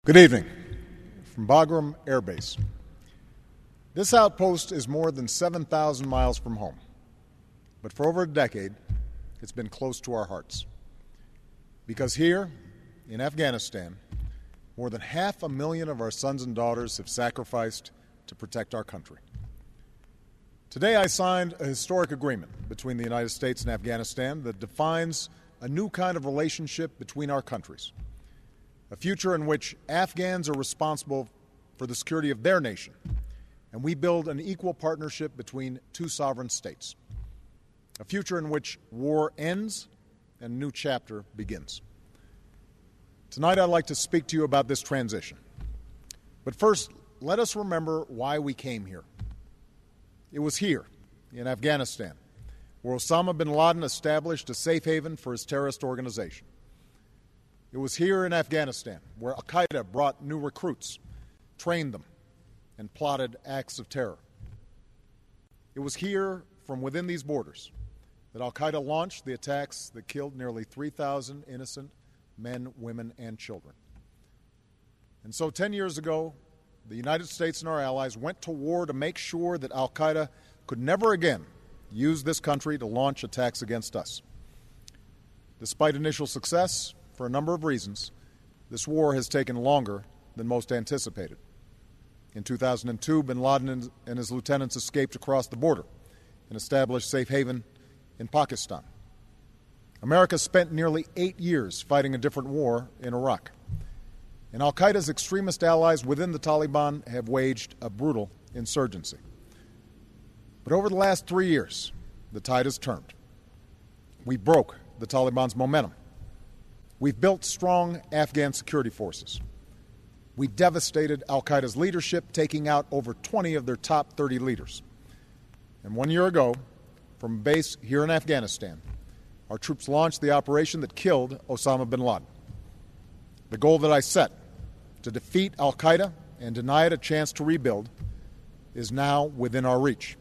Good evening from Bagram Air Base. This outpost is more than 7,000 miles from home, but for over a decade, it's been close to our hearts. Because here, in Afghanistan, more than 500,000 of our sons and daughters have sacrificed to protect our country. Today, I signed a historic agreement between the United States and Afghanistan that defines a new kind of relationship between our countries. A future in which Afghans are responsible for the security of their nation, and we build an equal partnership between two sovereign states. A future in which war ends and a new chapter begins. Tonight, I'd like to speak to you about this transition. But first, let us remember why we came here. It was here, in Afghanistan, where Osama bin Laden established a safe haven for his terrorist organization. It was here in Afghanistan where al-Qaeda brought new recruits, trained them, and plotted acts of terror. It was here, from within these borders, that al-Qaeda launched the attacks that killed nearly 3,000 innocent men, women, and children. And so 10 years ago, the United States and our allies went to war to make sure that al-Qaeda could never again use this country to launch attacks against us. Despite initial success, for a number of reasons, this war has taken longer than most anticipated. In 2002, bin Laden and his lieutenants escaped across the border and established safe haven in Pakistan. America spent nearly 8 years fighting a different war in Iraq. And al-Qaeda's extremist allies within the Taliban have waged a brutal insurgency. But over the last 3 years, the tide has turned. We broke the Taliban's momentum. We've built strong Afghan security forces. We devastated al-Qaeda's leadership, taking out over 20 of their top 30 leaders. And 1 year ago, from a base here in Afghanistan, our troops launched the operation that killed Osama bin Laden. The goal that I set, to defeat al-Qaeda and deny it a chance to rebuild, is now within our reach.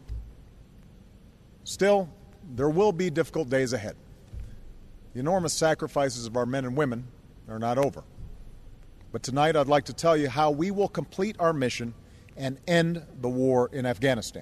Still, there will be difficult days ahead. The enormous sacrifices of our men and women are not over. But tonight I'd like to tell you how we will complete our mission and end the war in Afghanistan.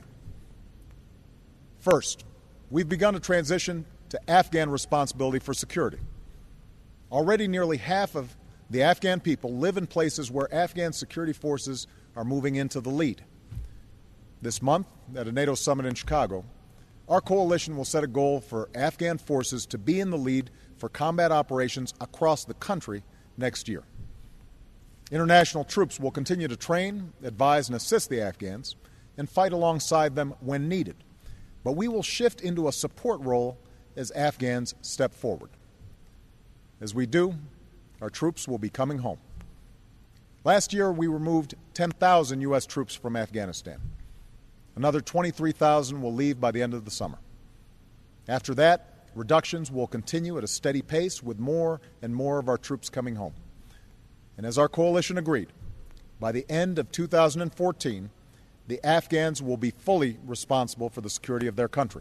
First, we've begun a transition to Afghan responsibility for security. Already nearly half of the Afghan people live in places where Afghan security forces are moving into the lead. This month, at a NATO summit in Chicago, our coalition will set a goal for Afghan forces to be in the lead for combat operations across the country next year. International troops will continue to train, advise, and assist the Afghans and fight alongside them when needed. But we will shift into a support role as Afghans step forward. As we do, our troops will be coming home. Last year, we removed 10,000 U.S. troops from Afghanistan. Another 23,000 will leave by the end of the summer. After that, reductions will continue at a steady pace with more and more of our troops coming home. And as our coalition agreed, by the end of 2014, the Afghans will be fully responsible for the security of their country.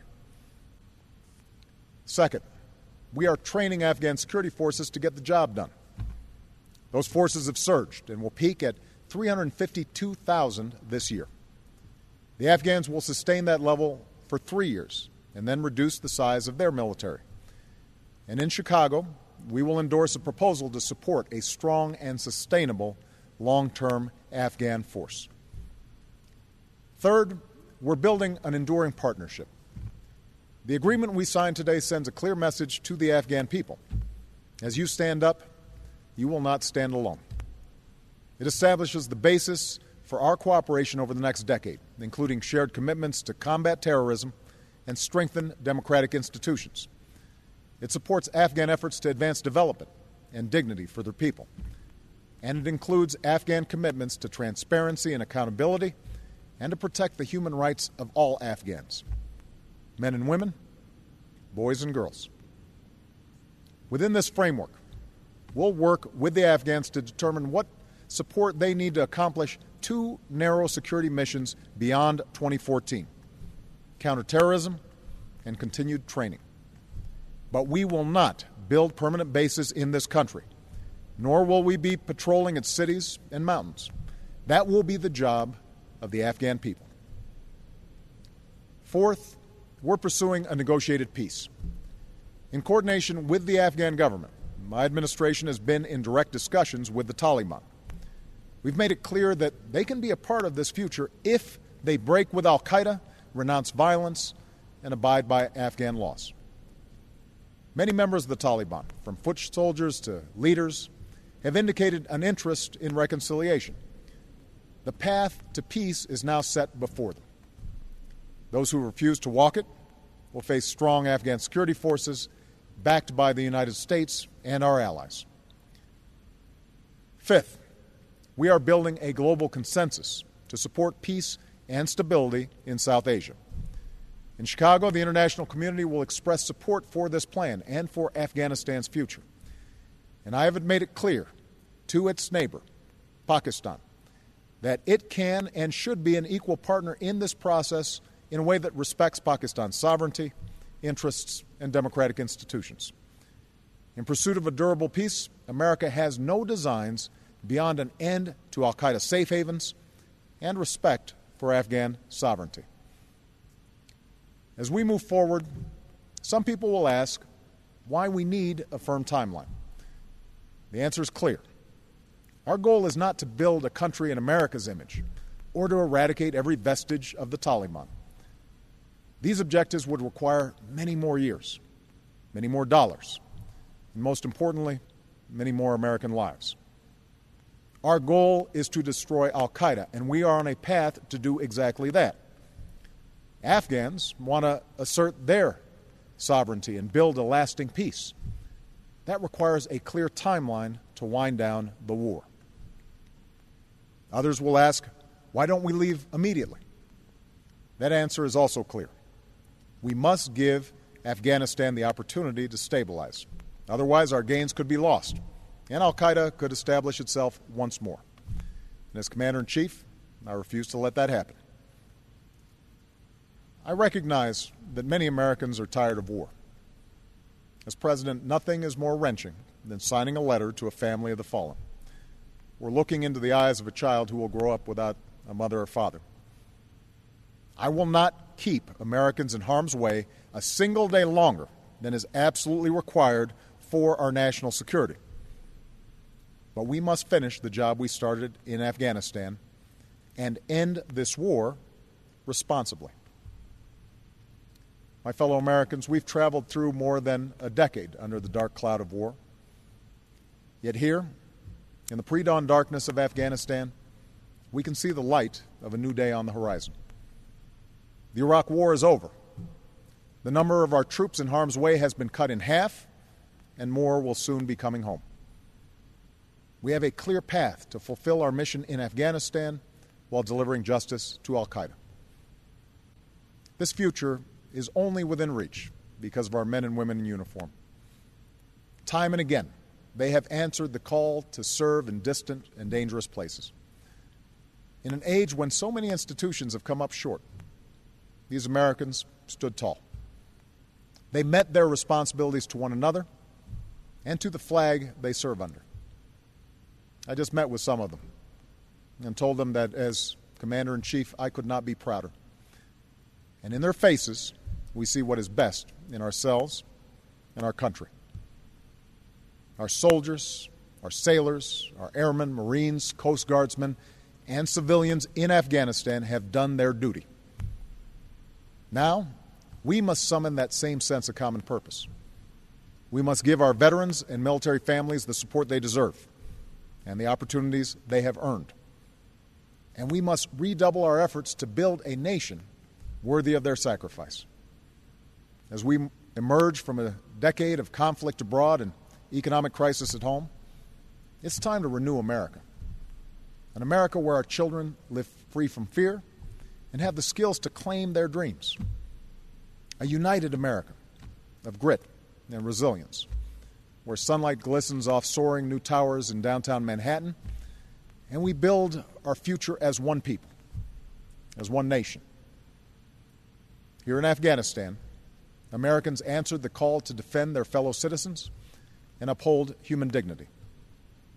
Second, we are training Afghan security forces to get the job done. Those forces have surged and will peak at 352,000 this year. The Afghans will sustain that level for 3 years and then reduce the size of their military. And in Chicago, we will endorse a proposal to support a strong and sustainable long-term Afghan force. Third, we're building an enduring partnership. The agreement we signed today sends a clear message to the Afghan people. As you stand up, you will not stand alone. It establishes the basis for our cooperation over the next decade, including shared commitments to combat terrorism and strengthen democratic institutions. It supports Afghan efforts to advance development and dignity for their people. And it includes Afghan commitments to transparency and accountability and to protect the human rights of all Afghans, men and women, boys and girls. Within this framework, we'll work with the Afghans to determine what support they need to accomplish 2 narrow security missions beyond 2014: counterterrorism and continued training. But we will not build permanent bases in this country. nor will we be patrolling its cities and mountains. That will be the job of the Afghan people. Fourth, we're pursuing a negotiated peace. In coordination with the Afghan government, my administration has been in direct discussions with the Taliban. We've made it clear that they can be a part of this future if they break with al-Qaeda, renounce violence, and abide by Afghan laws. Many members of the Taliban, from foot soldiers to leaders, have indicated an interest in reconciliation. The path to peace is now set before them. Those who refuse to walk it will face strong Afghan security forces backed by the United States and our allies. Fifth, we are building a global consensus to support peace and stability in South Asia. In Chicago, the international community will express support for this plan and for Afghanistan's future. And I have made it clear to its neighbor, Pakistan, that it can and should be an equal partner in this process in a way that respects Pakistan's sovereignty, interests, and democratic institutions. In pursuit of a durable peace, America has no designs beyond an end to al-Qaeda safe havens and respect for Afghan sovereignty. As we move forward, some people will ask why we need a firm timeline. The answer is clear. Our goal is not to build a country in America's image or to eradicate every vestige of the Taliban. These objectives would require many more years, many more dollars, and most importantly, many more American lives. Our goal is to destroy al-Qaeda, and we are on a path to do exactly that. Afghans want to assert their sovereignty and build a lasting peace. That requires a clear timeline to wind down the war. Others will ask, why don't we leave immediately? That answer is also clear. We must give Afghanistan the opportunity to stabilize. Otherwise, our gains could be lost, and al-Qaeda could establish itself once more. And as Commander-in-Chief, I refuse to let that happen. I recognize that many Americans are tired of war. As President, nothing is more wrenching than signing a letter to a family of the fallen. We're looking into the eyes of a child who will grow up without a mother or father. I will not keep Americans in harm's way a single day longer than is absolutely required for our national security. But we must finish the job we started in Afghanistan and end this war responsibly. My fellow Americans, we've traveled through more than a decade under the dark cloud of war. Yet here, in the pre-dawn darkness of Afghanistan, we can see the light of a new day on the horizon. The Iraq War is over. The number of our troops in harm's way has been cut in half, and more will soon be coming home. We have a clear path to fulfill our mission in Afghanistan while delivering justice to al-Qaeda. This future is only within reach because of our men and women in uniform. Time and again, they have answered the call to serve in distant and dangerous places. In an age when so many institutions have come up short, these Americans stood tall. They met their responsibilities to one another and to the flag they serve under. I just met with some of them and told them that as Commander-in-Chief, I could not be prouder. And in their faces, we see what is best in ourselves and our country. Our soldiers, our sailors, our airmen, Marines, Coast Guardsmen, and civilians in Afghanistan have done their duty. Now, we must summon that same sense of common purpose. We must give our veterans and military families the support they deserve and the opportunities they have earned. And we must redouble our efforts to build a nation worthy of their sacrifice. As we emerge from a decade of conflict abroad and economic crisis at home, it's time to renew America. An America where our children live free from fear and have the skills to claim their dreams. A united America of grit and resilience, where sunlight glistens off soaring new towers in downtown Manhattan, and we build our future as one people, as one nation. Here in Afghanistan, Americans answered the call to defend their fellow citizens and uphold human dignity.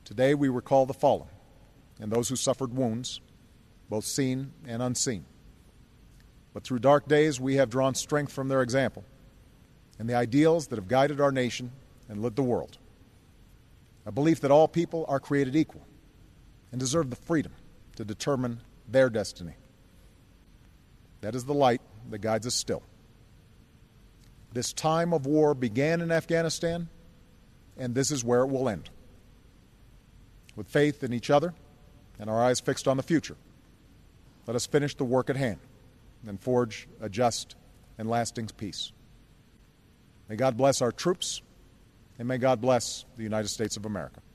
Today we recall the fallen and those who suffered wounds, both seen and unseen. But through dark days we have drawn strength from their example and the ideals that have guided our nation and led the world. A belief that all people are created equal and deserve the freedom to determine their destiny. That is the light that guides us still. This time of war began in Afghanistan, and this is where it will end. With faith in each other and our eyes fixed on the future, let us finish the work at hand and forge a just and lasting peace. May God bless our troops, and may God bless the United States of America.